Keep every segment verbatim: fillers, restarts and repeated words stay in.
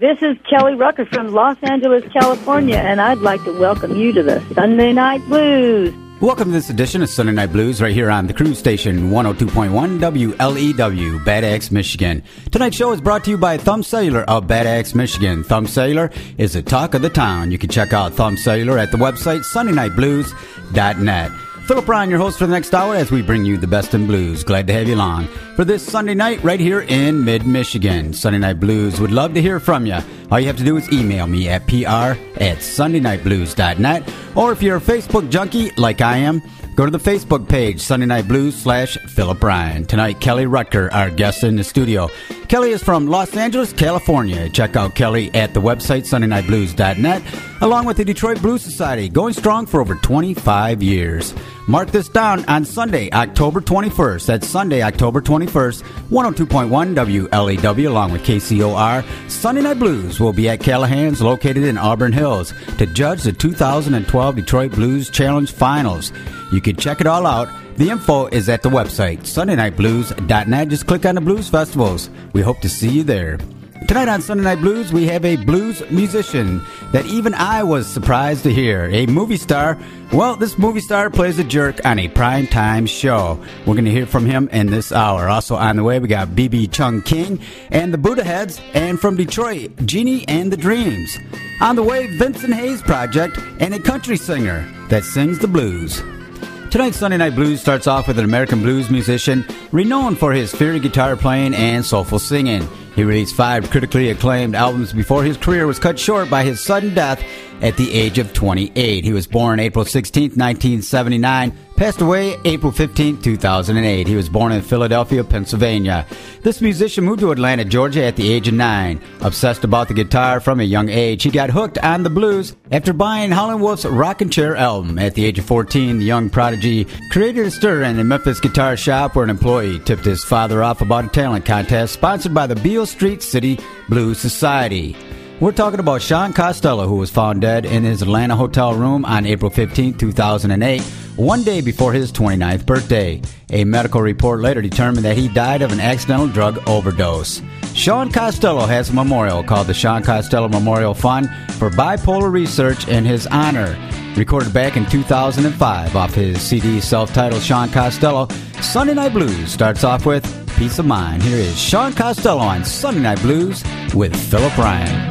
This is Kelly Rucker from Los Angeles, California, and I'd like to welcome you to the Sunday Night Blues. Welcome to this edition of Sunday Night Blues right here on the Cruise Station one oh two point one W L E W, Bad Axe, Michigan. Tonight's show is brought to you by Thumb Cellular of Bad Axe, Michigan. Thumb Cellular is the talk of the town. You can check out Thumb Cellular at the website sunday night blues dot net. Philip Ryan, your host for the next hour as we bring you the best in blues. Glad to have you along for this Sunday night right here in mid-Michigan. Sunday Night Blues would love to hear from you. All you have to do is email me at pr at sunday night blues dot net. Or if you're a Facebook junkie like I am, go to the Facebook page, Sunday Night Blues slash Philip Ryan. Tonight, Kelly Rucker, our guest in the studio. Kelly is from Los Angeles, California. Check out Kelly at the website, sunday night blues dot net, along with the Detroit Blues Society, going strong for over twenty-five years. Mark this down on Sunday, October twenty-first. That's Sunday, October twenty-first, one oh two point one W L E W, along with K C O R. Sunday Night Blues will be at Callahan's, located in Auburn Hills, to judge the two thousand twelve Detroit Blues Challenge Finals. You can check it all out. The info is at the website, sunday night blues dot net. Just click on the Blues Festivals. We hope to see you there. Tonight on Sunday Night Blues, we have a blues musician that even I was surprised to hear. A movie star. Well, this movie star plays a jerk on a primetime show. We're going to hear from him in this hour. Also on the way, we got B B Chung King and the Buddha Heads, and from Detroit, Jeannie and the Dreams. On the way, Vincent Hayes Project and a country singer that sings the blues. Tonight's Sunday Night Blues starts off with an American blues musician renowned for his fiery guitar playing and soulful singing. He released five critically acclaimed albums before his career was cut short by his sudden death at the age of twenty-eight. He was born April sixteenth, nineteen seventy-nine, passed away April fifteenth, two thousand eight. He was born in Philadelphia, Pennsylvania. This musician moved to Atlanta, Georgia at the age of nine. Obsessed about the guitar from a young age, he got hooked on the blues after buying Howlin' Wolf's Rockin' Chair album. At the age of fourteen, the young prodigy created a stir in a Memphis guitar shop where an employee tipped his father off about a talent contest sponsored by the Beale Street City Blues Society. We're talking about Sean Costello, who was found dead in his Atlanta hotel room on April fifteenth, two thousand eight, one day before his twenty-ninth birthday. A medical report later determined that he died of an accidental drug overdose. Sean Costello has a memorial called the Sean Costello Memorial Fund for Bipolar Research in his honor. Recorded back in two thousand five off his C D self-titled Sean Costello, Sunday Night Blues starts off with Peace of Mind. Here is Sean Costello on Sunday Night Blues with Philip Ryan.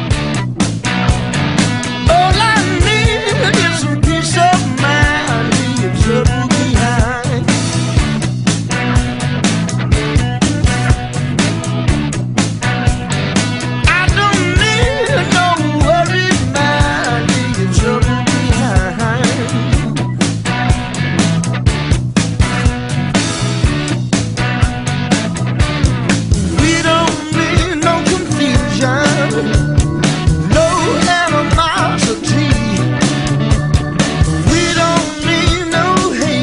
All I need is some peace of mind. Leave trouble behind. I don't need no worried mind. Leave trouble behind. We don't need no confusion. Animosity. We don't need no hate.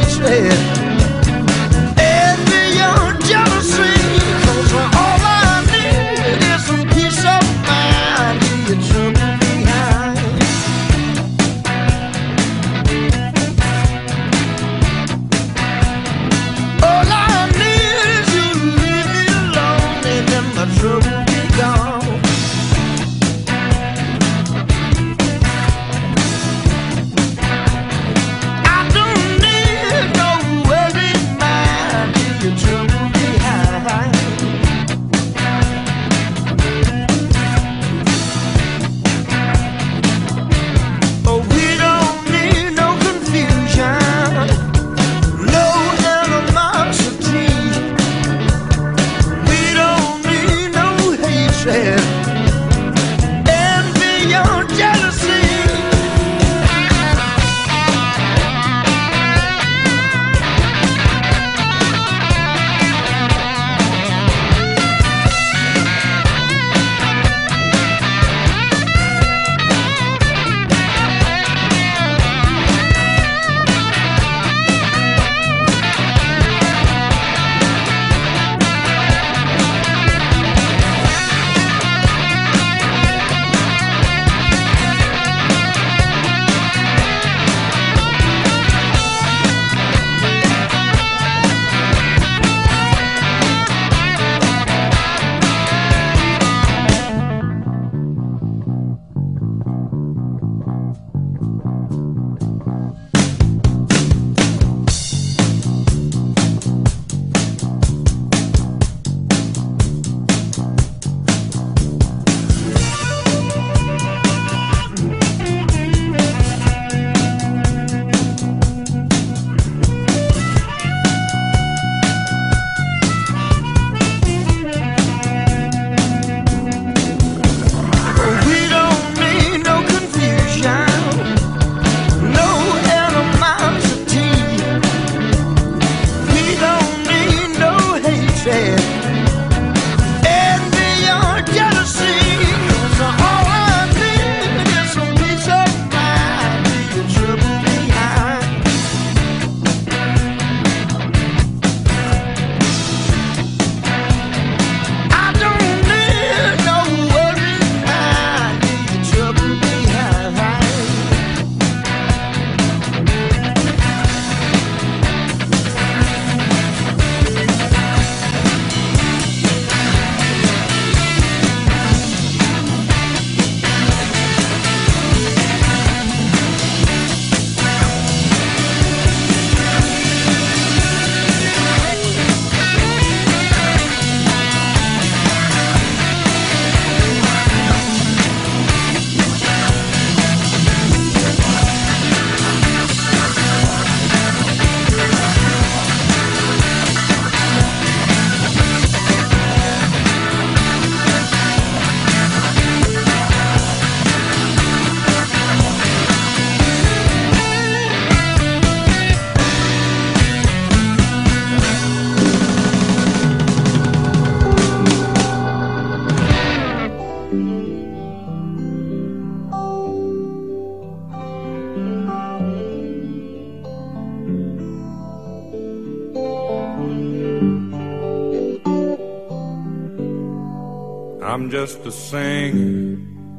just a singer,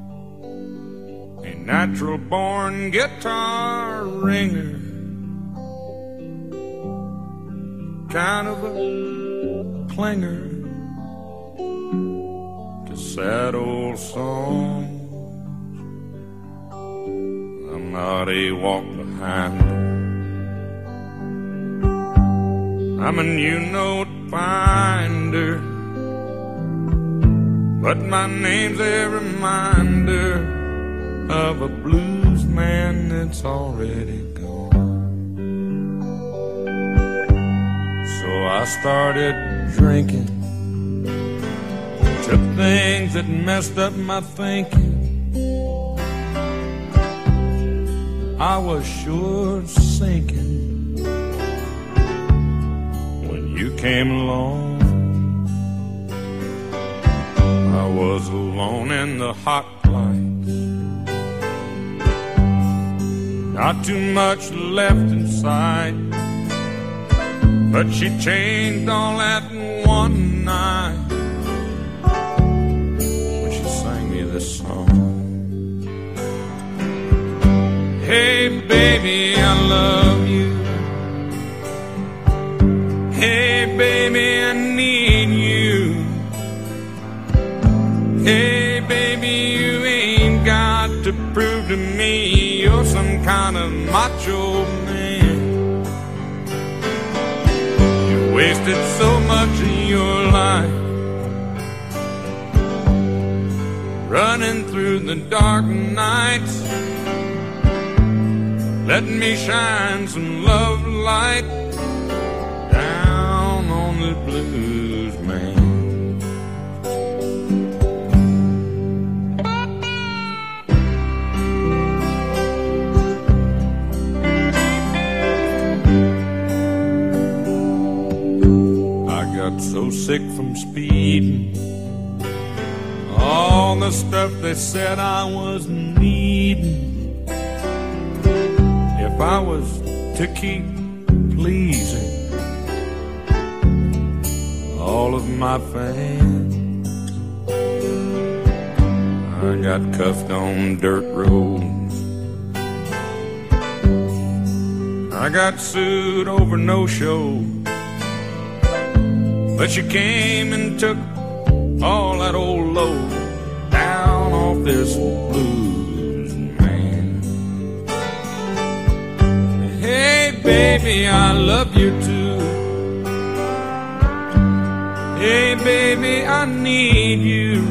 a natural born guitar ringer, kind of a clinger to sad old songs. I'm not a walk behinder, I'm a new note finder, but my name's a reminder of a blues man that's already gone. So I started drinking, took things that messed up my thinking. I was sure sinking when you came along. I was alone in the hot lights, not too much left in sight, but she changed all that in one night when she sang me this song. Hey baby, I love you. Hey baby, I need you. Hey baby, you ain't got to prove to me you're some kind of macho man. You wasted so much of your life running through the dark nights. Let me shine some love light down on the blues man. I got so sick from speeding, all the stuff they said I was needing. If I was to keep pleasing all of my fans, I got cuffed on dirt roads, I got sued over no-show, but you came and took all that old load down off this blues man. Hey baby, I love you too. Hey baby, I need you.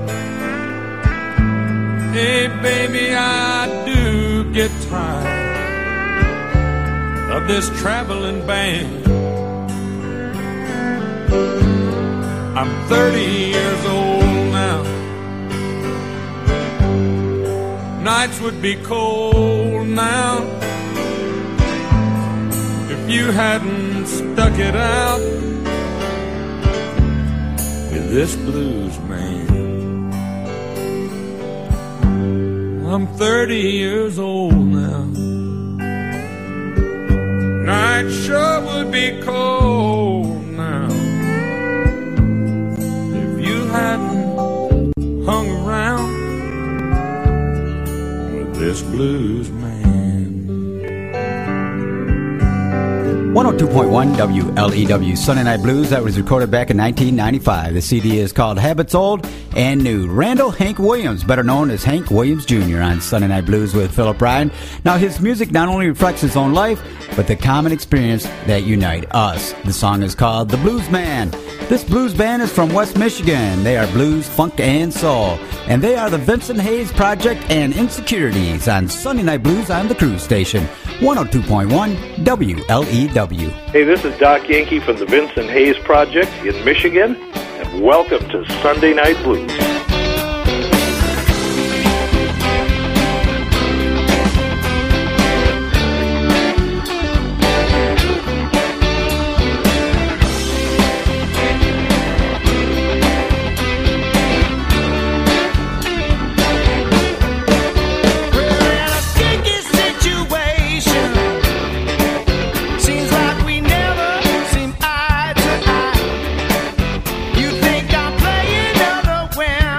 Hey baby, I do get tired of this traveling band. I'm thirty years old now. Nights would be cold now if you hadn't stuck it out with this blues man. I'm thirty years old now. Night sure would be cold now if you hadn't hung around with this blues man. one oh two point one W L E W Sunday Night Blues. That was recorded back in nineteen ninety-five. The C D is called Habits Old and New. Randall Hank Williams, better known as Hank Williams Junior on Sunday Night Blues with Philip Ryan. Now, his music not only reflects his own life, but the common experience that unite us. The song is called The Blues Man. This blues band is from West Michigan. They are blues, funk, and soul. And they are the Vincent Hayes Project and Insecurities on Sunday Night Blues on the Cruise Station. one oh two point one W L E W. Hey, this is Doc Yankee from the Vincent Hayes Project in Michigan, and welcome to Sunday Night Blues. When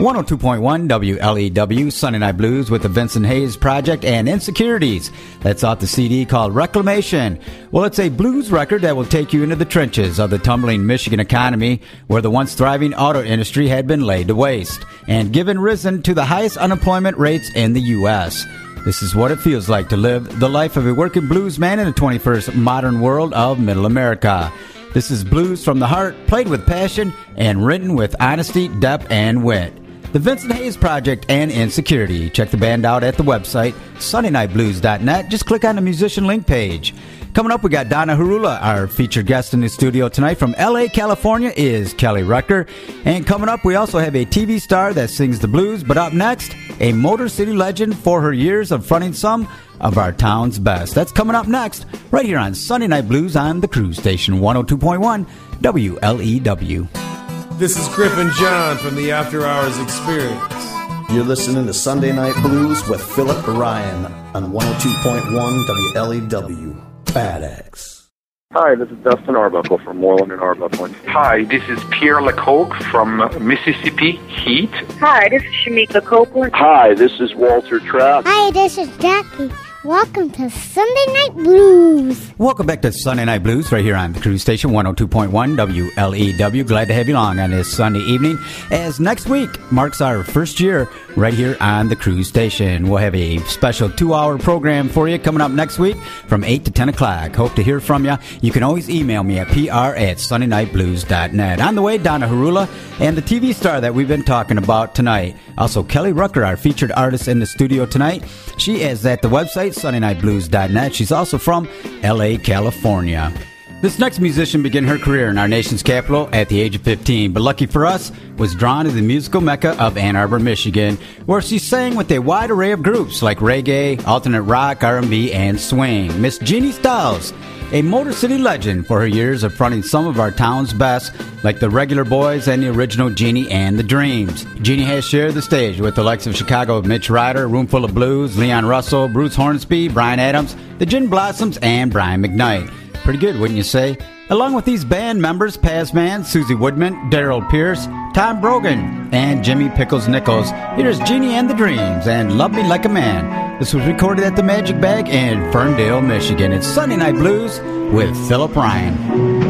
one oh two point one W L E W, Sunday Night Blues with the Vincent Hayes Project and Insecurities. That's off the C D called Reclamation. Well, it's a blues record that will take you into the trenches of the tumbling Michigan economy, where the once thriving auto industry had been laid to waste and given risen to the highest unemployment rates in the U S. This is what it feels like to live the life of a working blues man in the twenty-first modern world of Middle America. This is blues from the heart, played with passion, and written with honesty, depth, and wit. The Vincent Hayes Project and Insecurity. Check the band out at the website, sunday night blues dot net. Just click on the musician link page. Coming up, we got Donna Harula, our featured guest in the studio tonight. From L A, California is Kelly Rucker. And coming up, we also have a T V star that sings the blues. But up next, a Motor City legend for her years of fronting some of our town's best. That's coming up next, right here on Sunday Night Blues on the Cruise Station, one oh two point one W L E W. This is Griffin John from the After Hours Experience. You're listening to Sunday Night Blues with Philip Ryan on one oh two point one W L E W. Bad X. Hi, this is Dustin Arbuckle from Moreland and Arbuckle. Hi, this is Pierre Lecoq from Mississippi Heat. Hi, this is Shamika Copeland. Hi, this is Walter Trout. Hi, this is Jackie. Welcome to Sunday Night Blues. Welcome back to Sunday Night Blues right here on the Cruise Station, one oh two point one W L E W. Glad to have you along on this Sunday evening, as next week marks our first year right here on the Cruise Station. We'll have a special two-hour program for you coming up next week from eight to ten o'clock. Hope to hear from you. You can always email me at pr at sunday night blues dot net. On the way, Donna Harula and the T V star that we've been talking about tonight. Also, Kelly Rucker, our featured artist in the studio tonight. She is at the website, sunday night blues dot net. She's also from L A, California. This next musician began her career in our nation's capital at the age of fifteen, but lucky for us, was drawn to the musical mecca of Ann Arbor, Michigan, where she sang with a wide array of groups like reggae, alternate rock, R and B, and swing. Miss Jeannie Styles, a Motor City legend for her years of fronting some of our town's best, like the Regular Boys and the original Jeannie and the Dreams. Jeannie has shared the stage with the likes of Chicago Mitch Ryder, Roomful of Blues, Leon Russell, Bruce Hornsby, Brian Adams, the Gin Blossoms, and Brian McKnight. Pretty good, wouldn't you say? Along with these band members, Paz Man, Susie Woodman, Daryl Pierce, Tom Brogan, and Jimmy Pickles Nichols, here's Jeannie and the Dreams and Love Me Like a Man. This was recorded at the Magic Bag in Ferndale, Michigan. It's Sunday Night Blues with Philip Ryan.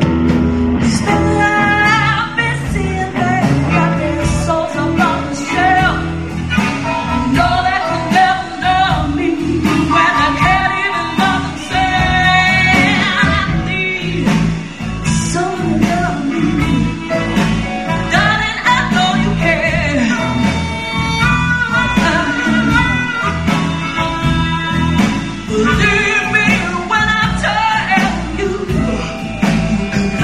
Leave me when I tell you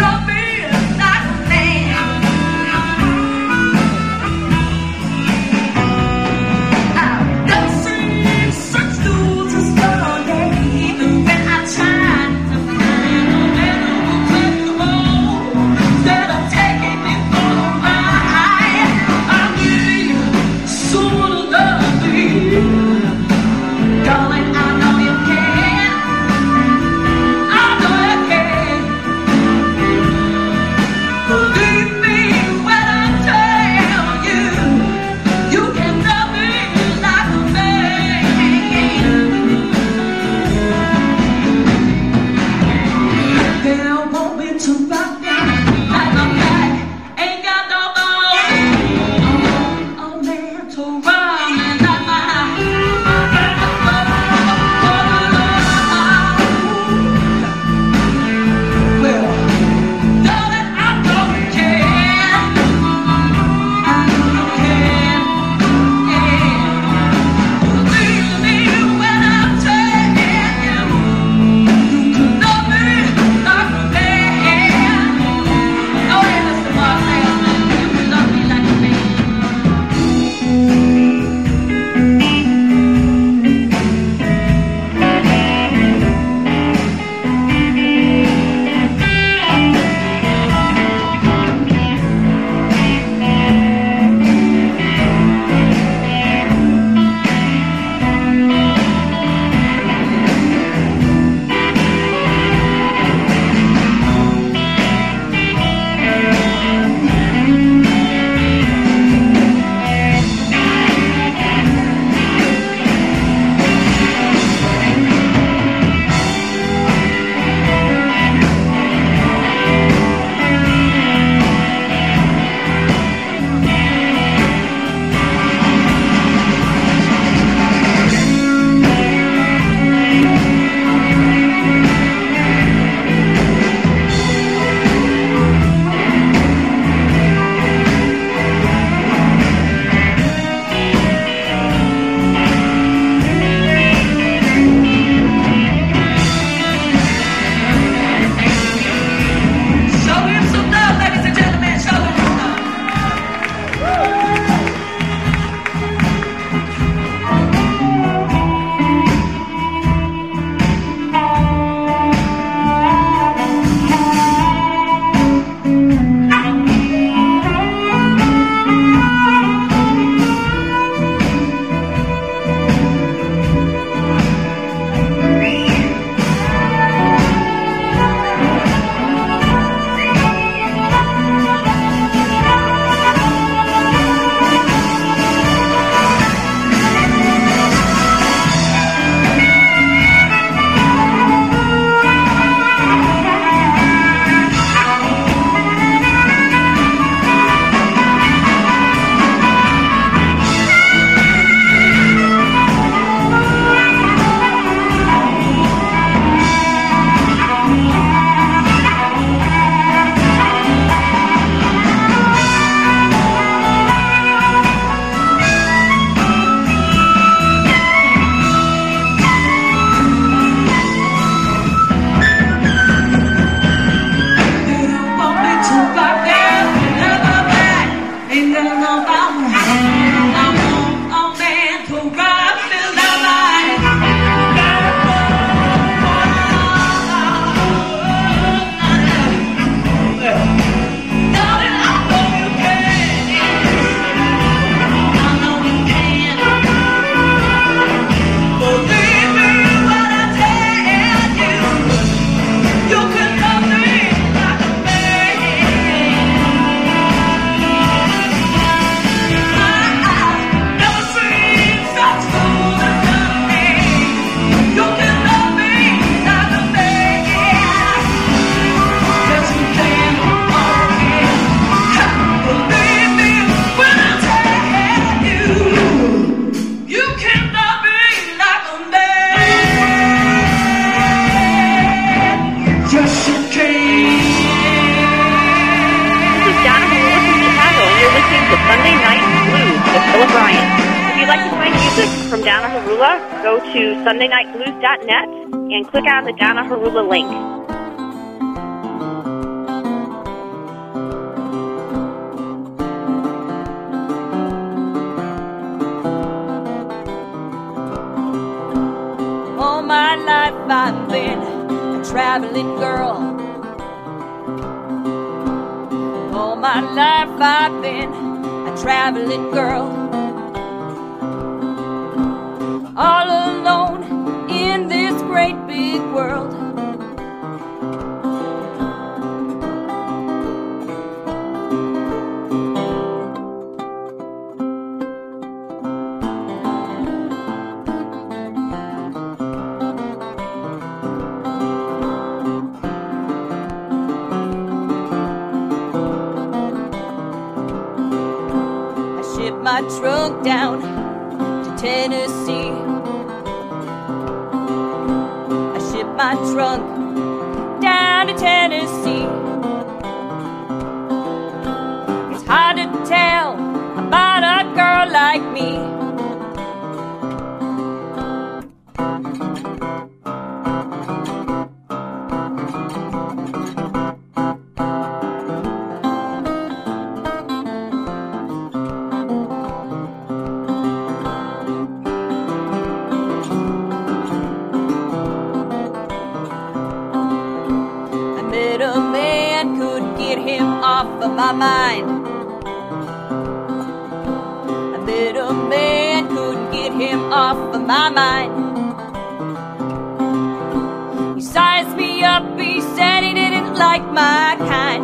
Philip Ryan. If you'd like to find music from Donna Harula, go to sunday night blues dot net and click on the Donna Harula link. All my life I've been a traveling girl. All my life I've been a traveling girl. All alone in this great big world. My trunk down to Tennessee. I shipped my trunk down to Tennessee. It's hard to tell about a girl like me. Of my mind, a little man couldn't get him off of my mind. He sized me up, he said he didn't like my kind.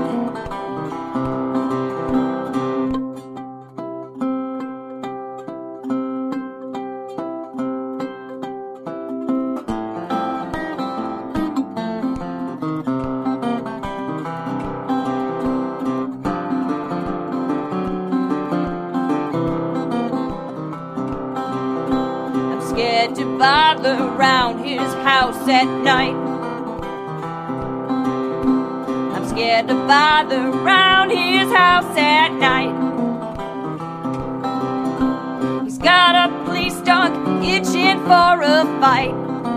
To bother around his house at night. I'm scared to bother around his house at night. He's got a police dog itching for a fight.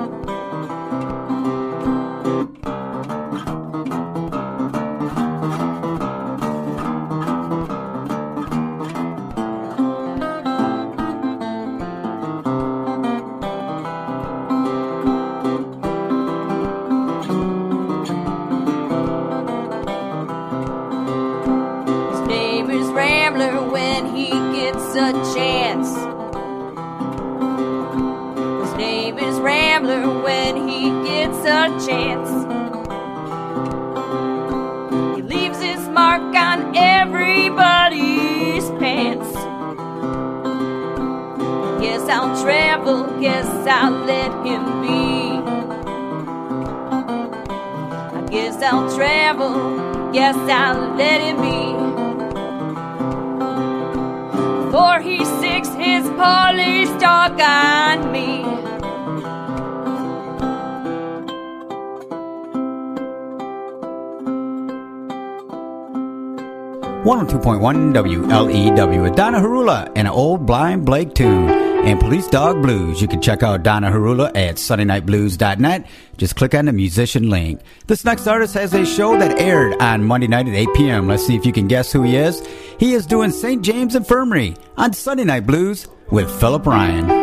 When he gets a chance. His name is Rambler when he gets a chance. He leaves his mark on everybody's pants. Guess I'll travel, guess I'll let him be. I guess I'll travel, guess I'll let him be. For he sticks his police dog on me. one oh two point one W L E W with Donna Harula and an old Blind Blake tune and Police Dog Blues. You can check out Donna Harula at sunday night blues dot net. Just click on the musician link. This next artist has a show that aired on Monday night at eight p.m. Let's see if you can guess who he is. He is doing Saint James Infirmary on Sunday Night Blues with Philip Ryan.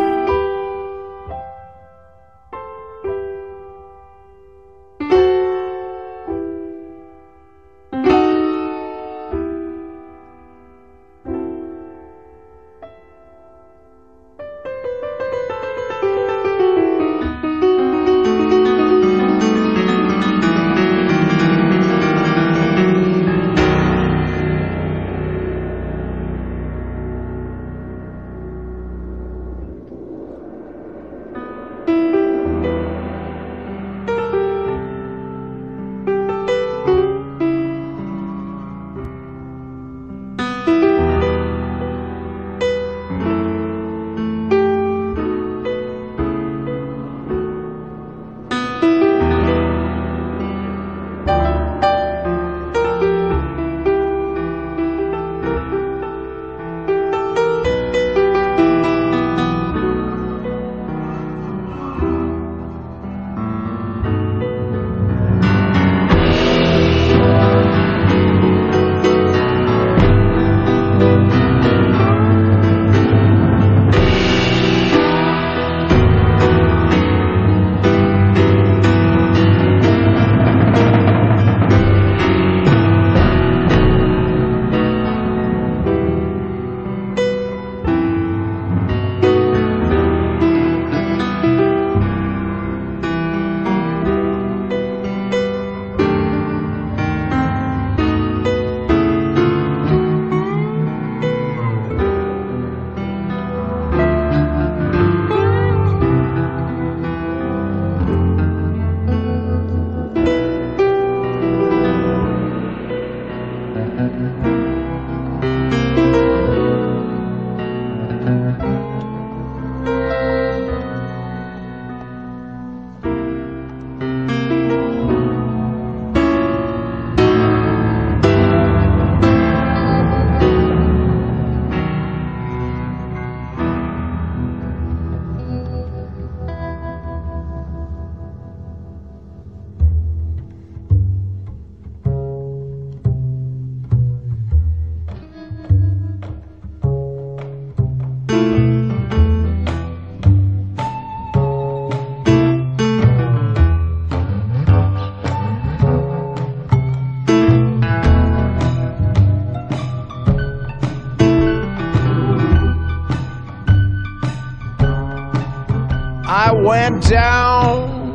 went down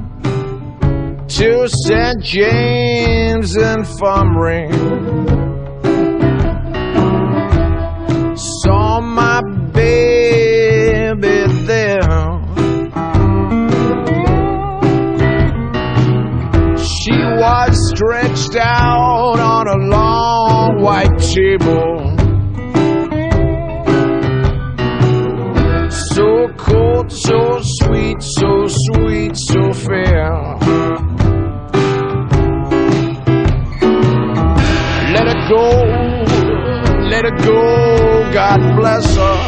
to Saint James Infirmary. Saw my baby there. She was stretched out on a long white table. So cold, so sweet, so sweet, so fair. Let her go, let her go, God bless her.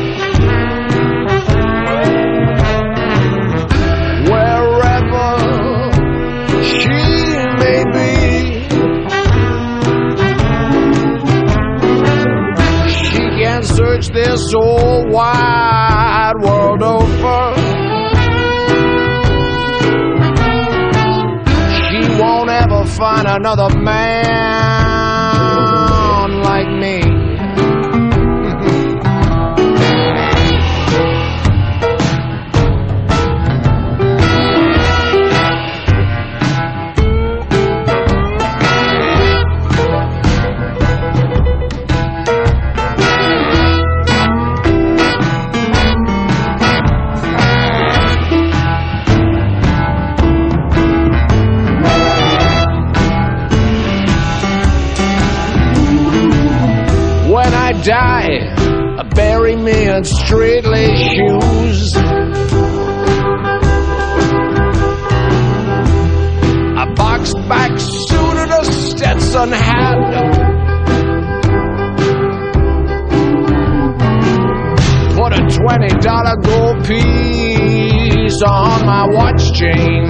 Wherever she may be, she can search this whole wide world over. She won't ever find another man like me. Die, bury me in straight-laced shoes. A box-back suit and a Stetson hat. Put a twenty dollar gold piece on my watch chain,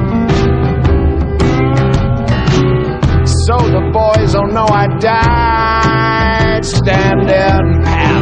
so the boys don't know I died standing pat.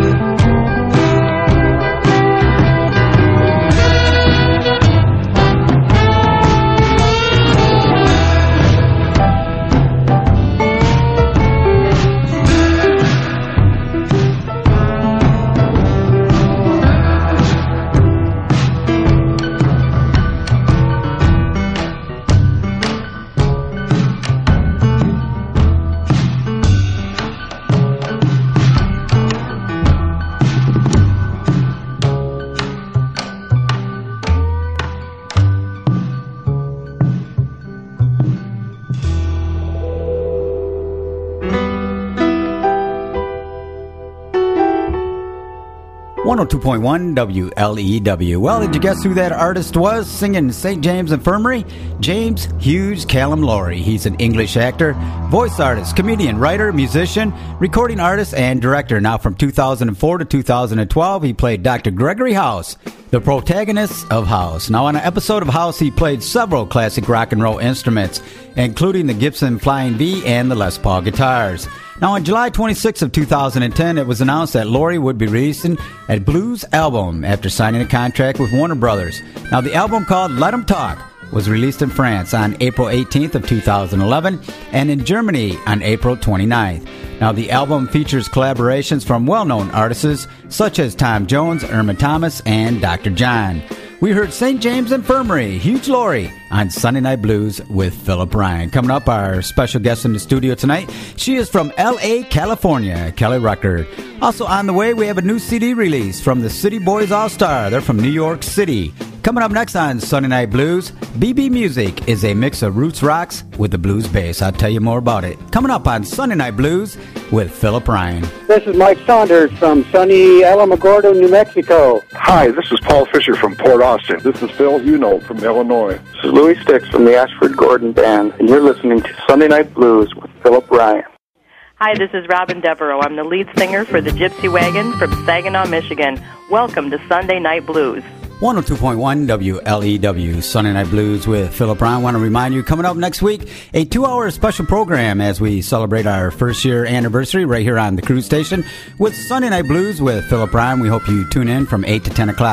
one oh two point one W L E W. Well, did you guess who that artist was singing Saint James Infirmary? James Hughes Callum Laurie. He's an English actor, voice artist, comedian, writer, musician, recording artist, and director. Now, from two thousand four to two thousand twelve, he played Doctor Gregory House, the protagonist of House. Now, on an episode of House, he played several classic rock and roll instruments, including the Gibson Flying V and the Les Paul guitars. Now, on July twenty-sixth of two thousand ten, it was announced that Laurie would be releasing a blues album after signing a contract with Warner Brothers. Now, the album, called Let 'Em Talk, was released in France on April eighteenth of two thousand eleven and in Germany on April twenty-ninth. Now, the album features collaborations from well-known artists such as Tom Jones, Irma Thomas, and Doctor John. We heard Saint James Infirmary, Hughes Laurie, on Sunday Night Blues with Philip Ryan. Coming up, our special guest in the studio tonight, she is from L A, California, Kelly Ruckert. Also on the way, we have a new C D release from the City Boys All-Star. They're from New York City. Coming up next on Sunday Night Blues, B B Music is a mix of roots rocks with the blues bass. I'll tell you more about it. Coming up on Sunday Night Blues with Philip Ryan. This is Mike Saunders from sunny Alamogordo, New Mexico. Hi, this is Paul Fisher from Port Austin. This is Phil Huno from Illinois. This is Louis Sticks from the Ashford Gordon Band, and you're listening to Sunday Night Blues with Philip Ryan. Hi, this is Robin Devereaux. I'm the lead singer for the Gypsy Wagon from Saginaw, Michigan. Welcome to Sunday Night Blues. one oh two point one W L E W, Sunday Night Blues with Philip Ryan. I want to remind you, coming up next week, a two-hour special program as we celebrate our first-year anniversary right here on the Cruise Station with Sunday Night Blues with Philip Ryan. We hope you tune in from eight to ten o'clock.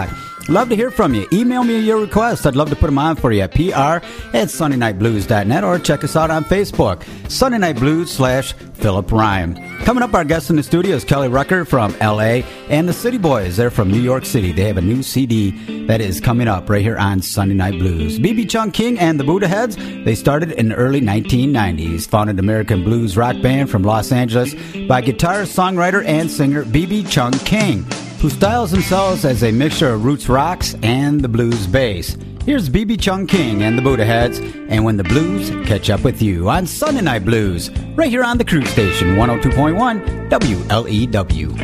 Love to hear from you. Email me your requests. I'd love to put them on for you at P R at Sunday Night Blues dot net or check us out on Facebook, Sunday Night Blues slash Philip Ryan. Coming up, our guest in the studio is Kelly Rucker from L A and the City Boys. They're from New York City. They have a new C D that is coming up right here on Sunday Night Blues. B B Chung King and the Buddha Heads, they started in the early nineteen nineties. Founded American blues rock band from Los Angeles by guitarist, songwriter, and singer B B Chung King, who styles themselves as a mixture of roots rocks and the blues bass. Here's B B Chung King and the Buddha Heads, and When the Blues Catch Up With You on Sunday Night Blues, right here on the Cruise Station, one oh two point one W L E W.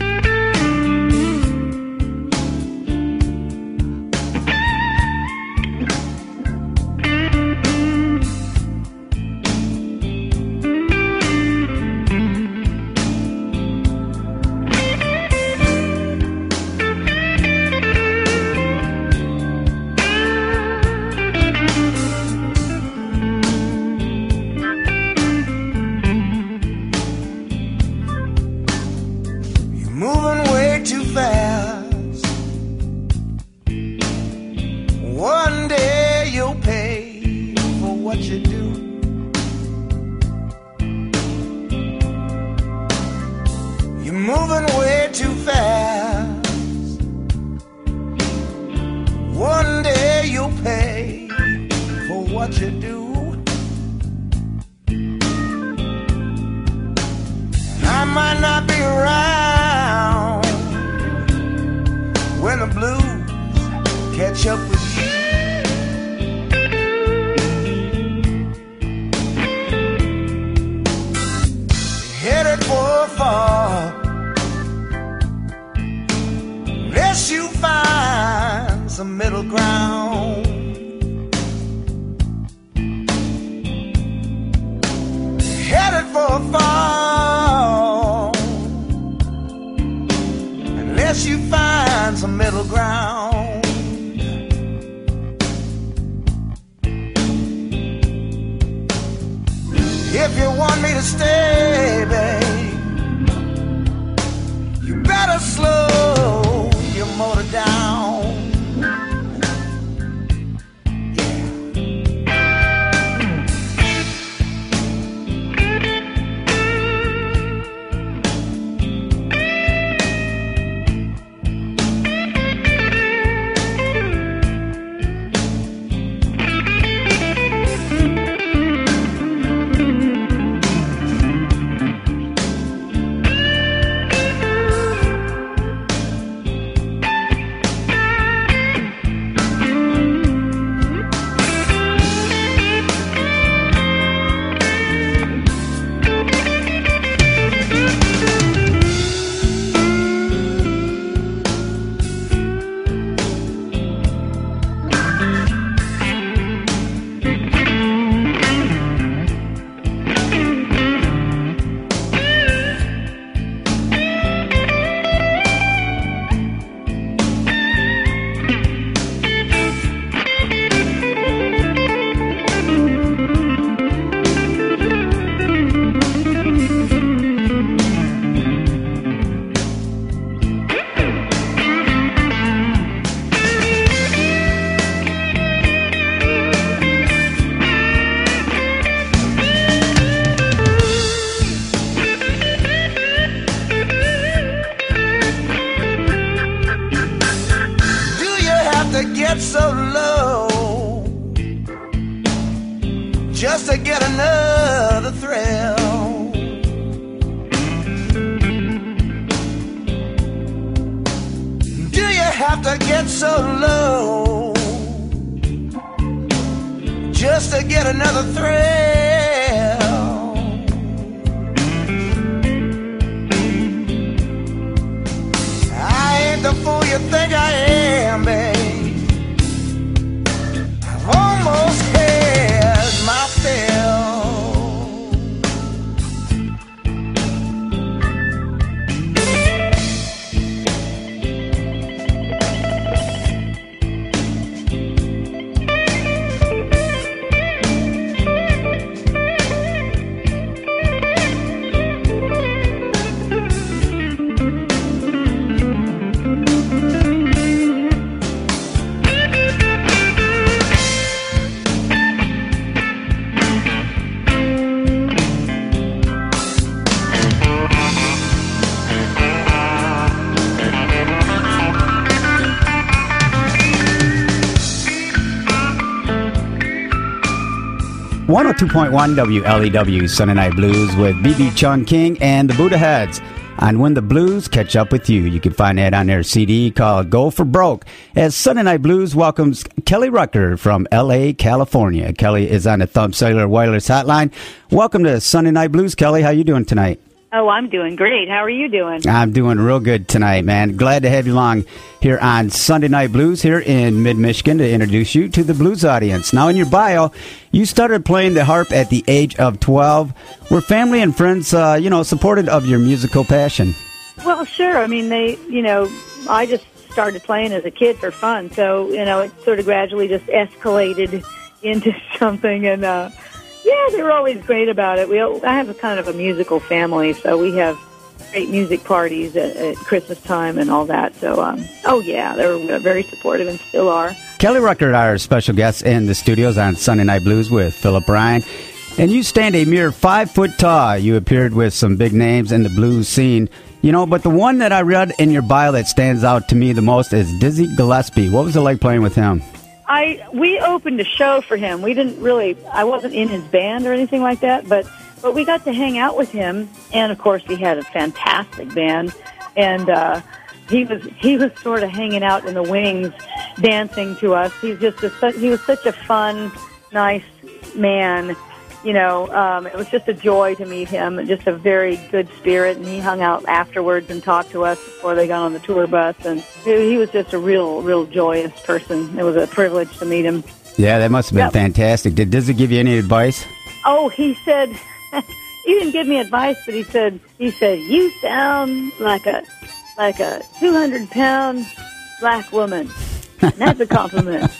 one oh two point one W L E W Sunday Night Blues with B B Chung King and the Buddha Heads on When the Blues Catch Up With You. You can find that on their C D called Go For Broke. As Sunday Night Blues welcomes Kelly Rucker from L A, California. Kelly is on the Thumb Cellular Wireless Hotline. Welcome to Sunday Night Blues, Kelly. How you doing tonight? Oh, I'm doing great. How are you doing? I'm doing real good tonight, man. Glad to have you along here on Sunday Night Blues here in mid-Michigan to introduce you to the blues audience. Now, in your bio, you started playing the harp at the age of twelve. Were family and friends, uh, you know, supportive of your musical passion? Well, sure. I mean, they, you know, I just started playing as a kid for fun. So, you know, it sort of gradually just escalated into something. And, uh, yeah, they were always great about it. We, I have a kind of a musical family, so we have great music parties at, at Christmas time and all that. So, um, oh, yeah, they were very supportive and still are. Kelly Rucker, our special guest in the studios on Sunday Night Blues with Philip Ryan. And you stand a mere five foot tall. You appeared with some big names in the blues scene. You know, but the one that I read in your bio that stands out to me the most is Dizzy Gillespie. What was it like playing with him? I we opened a show for him. We didn't really, I wasn't in his band or anything like that, but, but we got to hang out with him. And, of course, he had a fantastic band. And uh, he was he was sort of hanging out in the wings, dancing to us. He's just a, he was such a fun, nice man. You know, um, it was just a joy to meet him, just a very good spirit, and he hung out afterwards and talked to us before they got on the tour bus, and he was just a real, real joyous person. It was a privilege to meet him. Yeah, that must have been yep. fantastic. Did Dizzy give you any advice? Oh, he said, he didn't give me advice, but he said, he said, you sound like a, like a two hundred pound black woman. And that's a compliment.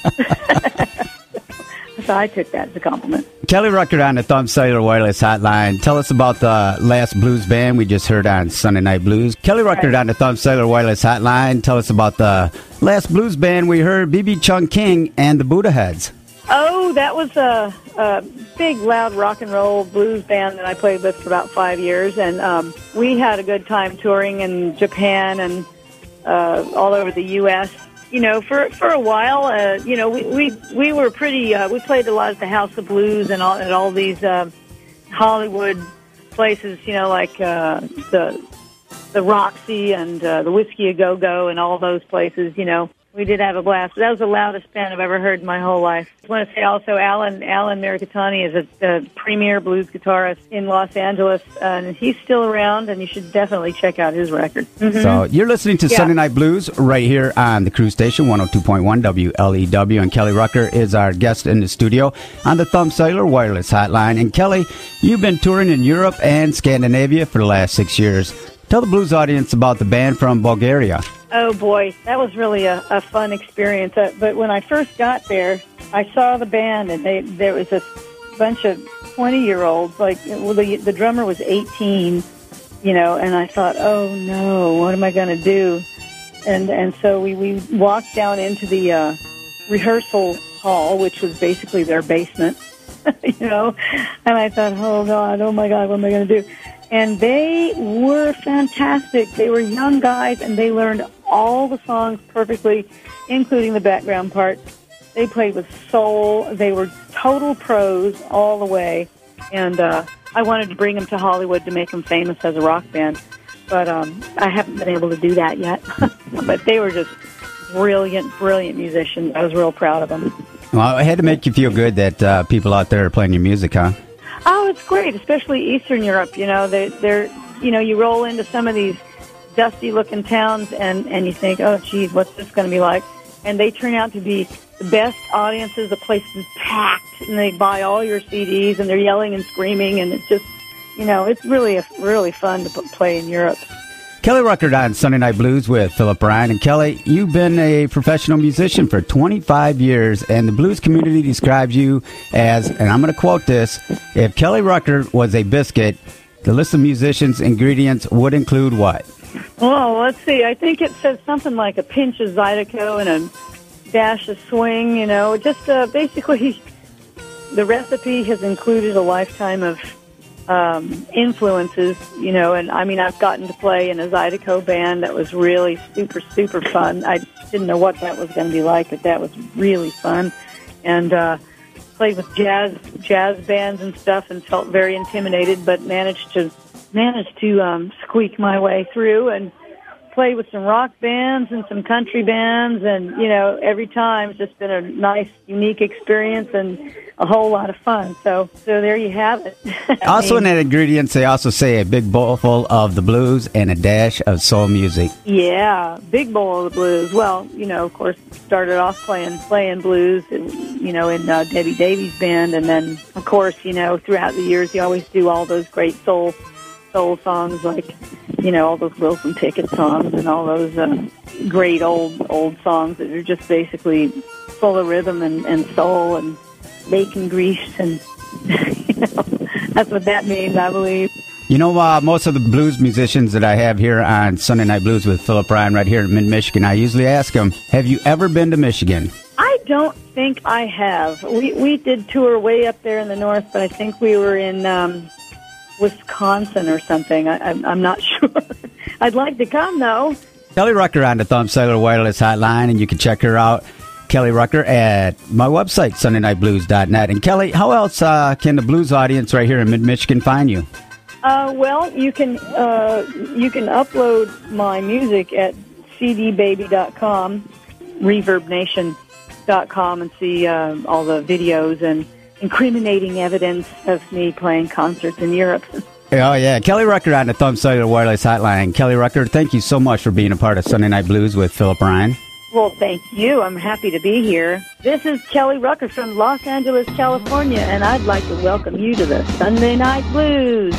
So I took that as a compliment. Kelly Rucker on the Thumb Cellular Wireless Hotline. Tell us about the last blues band we just heard on Sunday Night Blues. Kelly Rucker right. on the Thumb Cellular Wireless Hotline. Tell us about the last blues band we heard, B B Chung King and the Buddha Heads. Oh, that was a, a big, loud rock and roll blues band that I played with for about five years. And um, we had a good time touring in Japan and uh, all over the U S You know, for for a while, uh, you know, we we, we were pretty. Uh, we played a lot at the House of Blues and all at all these uh, Hollywood places. You know, like uh, the the Roxy and uh, the Whiskey A Go Go and all those places. You know, we did have a blast. That was the loudest band I've ever heard in my whole life. I want to say also, Alan Alan Mericatani is a, a premier blues guitarist in Los Angeles, and he's still around. And you should definitely check out his record. Mm-hmm. So you're listening to yeah. Sunday Night Blues right here on the Cruise Station one oh two point one W L E W, and Kelly Rucker is our guest in the studio on the Thumb Cellular Wireless Hotline. And Kelly, you've been touring in Europe and Scandinavia for the last six years. Tell the blues audience about the band from Bulgaria. Oh, boy, that was really a, a fun experience. Uh, but when I first got there, I saw the band, and they, there was a bunch of twenty-year-olds. Like, well, the, the drummer was eighteen, you know, and I thought, oh, no, what am I going to do? And and so we, we walked down into the uh, rehearsal hall, which was basically their basement, you know, and I thought, oh, God, oh, my God, what am I going to do? And they were fantastic. They were young guys, and they learned all the songs perfectly, including the background parts. They played with soul. They were total pros all the way. And uh, I wanted to bring them to Hollywood to make them famous as a rock band. But um, I haven't been able to do that yet. But they were just brilliant, brilliant musicians. I was real proud of them. Well, it had to make you feel good that uh, people out there are playing your music, huh? Oh, it's great, especially Eastern Europe. You know, they, they're, you know, you roll into some of these dusty-looking towns, and, and you think, oh, geez, what's this going to be like? And they turn out to be the best audiences. The place is packed, and they buy all your C Ds, and they're yelling and screaming, and it's just, you know, it's really, a, really fun to play in Europe. Kelly Rucker on Sunday Night Blues with Philip Ryan. And Kelly, you've been a professional musician for twenty-five years, and the blues community describes you as, and I'm going to quote this, if Kelly Rucker was a biscuit, the list of musicians' ingredients would include what? Well, let's see. I think it says something like a pinch of Zydeco and a dash of swing, you know. Just uh, basically, the recipe has included a lifetime of Um, influences, you know, and I mean, I've gotten to play in a Zydeco band that was really super, super fun. I didn't know what that was going to be like, but that was really fun. And, uh, played with jazz jazz bands and stuff, and felt very intimidated, but managed to managed to um, squeak my way through and played with some rock bands and some country bands, and you know, every time it's just been a nice, unique experience and a whole lot of fun. So, so there you have it. Also, in that ingredients, they also say a big bowl full of the blues and a dash of soul music. Yeah, big bowl of the blues. Well, you know, of course, started off playing playing blues, and, you know, in uh, Debbie Davies' band, and then, of course, you know, throughout the years, you always do all those great soul soul songs, like, you know, all those Wilson Pickett songs and all those uh, great old old songs that are just basically full of rhythm and, and soul and bacon grease, and you know, that's what that means, I believe. You know, uh, most of the blues musicians that I have here on Sunday Night Blues with Philip Ryan right here in mid-Michigan, I usually ask them, have you ever been to Michigan? I don't think I have. We we did tour way up there in the north, but I think we were in um, Wisconsin or something. I, I'm, I'm not sure. I'd like to come, though. Kelly Rucker on the Thumb Cellular Wireless Hotline, and you can check her out, Kelly Rucker, at my website, sunday night blues dot net. And Kelly, how else uh, can the blues audience right here in mid-Michigan find you? Uh, well, you can uh, you can upload my music at c d baby dot com, reverb nation dot com, and see uh, all the videos and incriminating evidence of me playing concerts in Europe. Oh, yeah. Kelly Rucker on the Thumb Cellular Wireless Hotline. Kelly Rucker, thank you so much for being a part of Sunday Night Blues with Philip Ryan. Well, thank you. I'm happy to be here. This is Kelly Rucker from Los Angeles, California, and I'd like to welcome you to the Sunday Night Blues.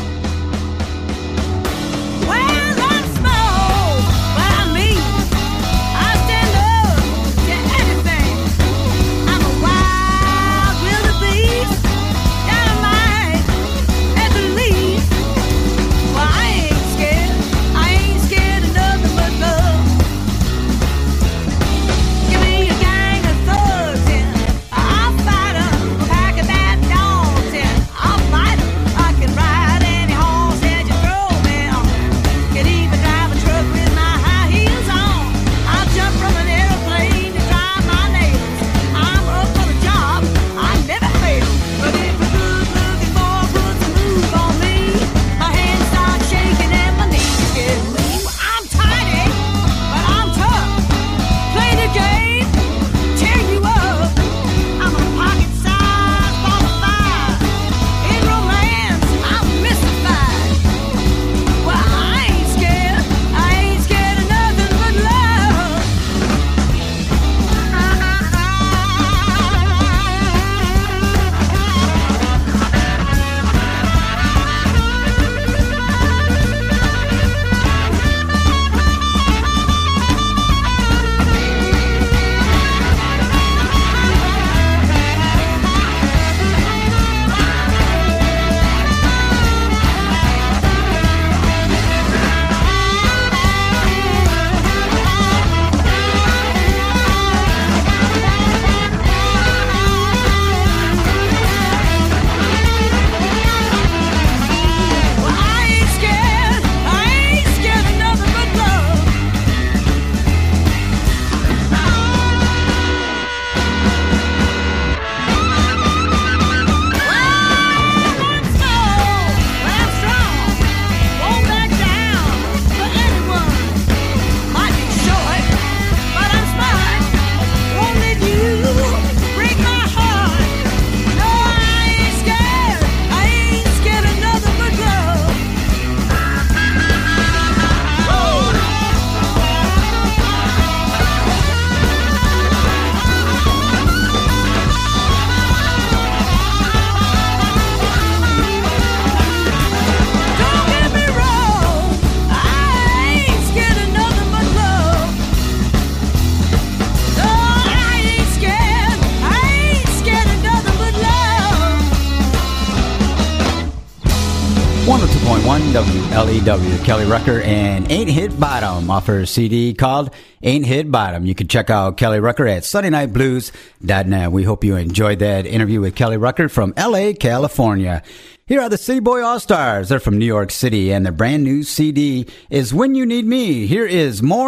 W L E W, Kelly Rucker, and Ain't Hit Bottom off her C D called Ain't Hit Bottom. You can check out Kelly Rucker at sunday night blues dot net. We hope you enjoyed that interview with Kelly Rucker from L A, California. Here are the City Boy All-Stars. They're from New York City, and their brand new C D is When You Need Me. Here is more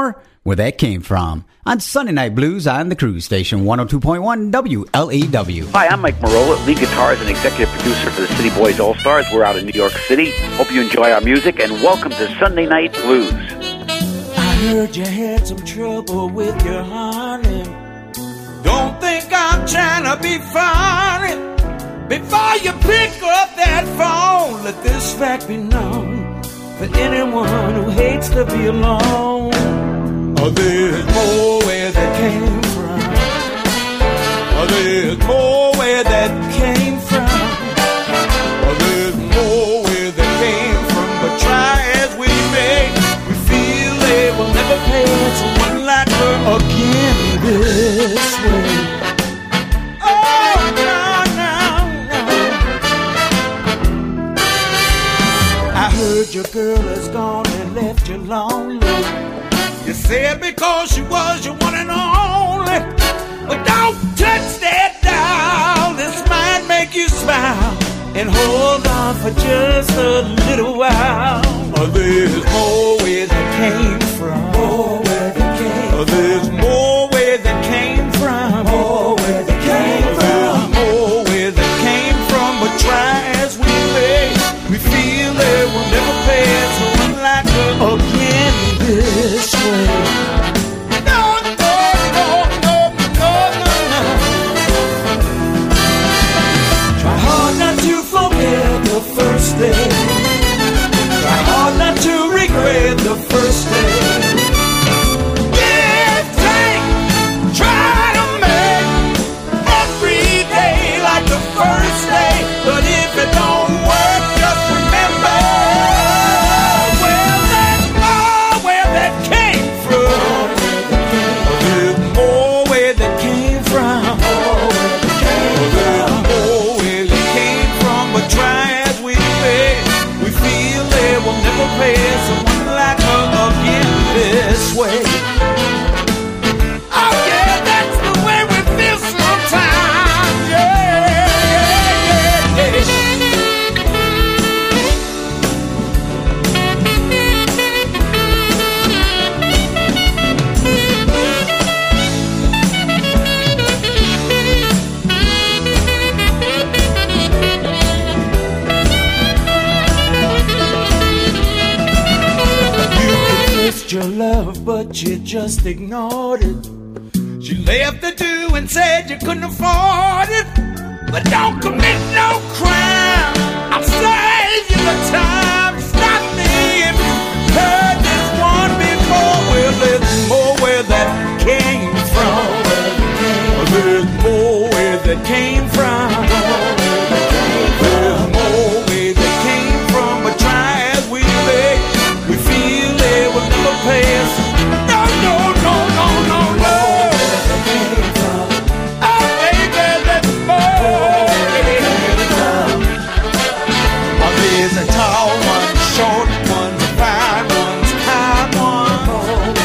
where that came from. On Sunday Night Blues on the Cruise Station, one oh two point one W L E W. Hi, I'm Mike Marola, lead guitarist and executive producer for the City Boys All-Stars. We're out in New York City. Hope you enjoy our music, and welcome to Sunday Night Blues. I heard you had some trouble with your honey. Don't think I'm trying to be funny. Before you pick up that phone, let this fact be known for anyone who hates to be alone. Oh, there's more where that came from. Oh, there's more where that came from. Oh, there's more where that came from. But try as we may, we feel they will never pay someone like her again this way. Oh, no, no, no. I heard your girl has gone and left you lonely. You said because she was your one and only. But don't touch that doll. This might make you smile and hold on for just a little while. Oh, there's more where that came from. More where that came from. Oh, there's more where that came from. More where that came from. There's more where that came from. But try as we may, we feel they will never pay someone like her again this way. No, no, no, no, no, no, no. Try hard not to forget the first day. Try hard not to regret the first day. Give, take, try to make every day like the first day. But if it don't work, just remember, well, that's more where that came from. There's more where that came from. There's more where that came from. But try as we may, we feel they will never pay someone like her again this way. Oh yeah, that's the way we feel sometimes. Yeah, yeah, yeah, yeah. Your love, but you just ignored it. She left the do and said you couldn't afford it. But don't commit no crime. I'll save you the time. Stop me if you heard this one before. Well, there's more where that came from. There's more where that came from. There's more where that came from. But try as we may, we feel they will never pay us. No, no, no, no, no, no. Oh, baby, there's more. Oh, there's a tall one, short one, fine one, kind one.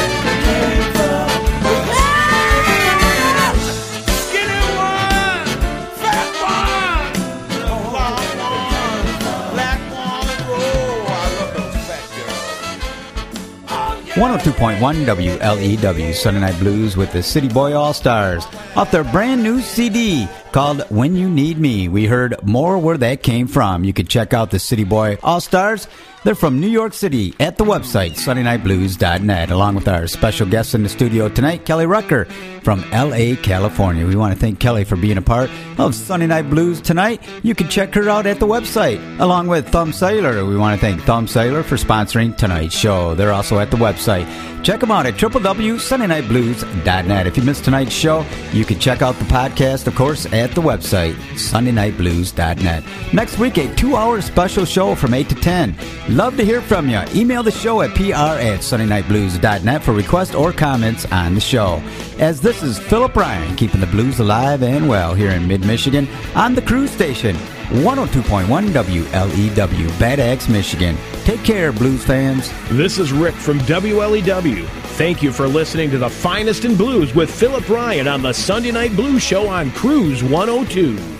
Skinny one, fat one, long one, black one. Oh, I love those fat girls. one oh two point one W L E W, Sunday Night Blues with the City Boy All-Stars. Off their brand new C D called When You Need Me, we heard more where that came from. You can check out the City Boy All-Stars. They're from New York City at the website, sunday night blues dot net, along with our special guest in the studio tonight, Kelly Rucker from L A, California. We want to thank Kelly for being a part of Sunday Night Blues tonight. You can check her out at the website, along with Thumb Cellular. We want to thank Thumb Cellular for sponsoring tonight's show. They're also at the website. Check them out at w w w dot sunday night blues dot net. If you missed tonight's show, you can check out the podcast, of course, at the website, sunday night blues dot net. Next week, a two-hour special show from eight to ten. Love to hear from you. Email the show at p r at sunday night blues dot net for requests or comments on the show. As this is Philip Ryan, keeping the blues alive and well here in mid-Michigan on the Cruise Station, one oh two point one W L E W, Bad Axe, Michigan. Take care, blues fans. This is Rick from W L E W. Thank you for listening to the finest in blues with Philip Ryan on the Sunday Night Blues Show on Cruise one oh two.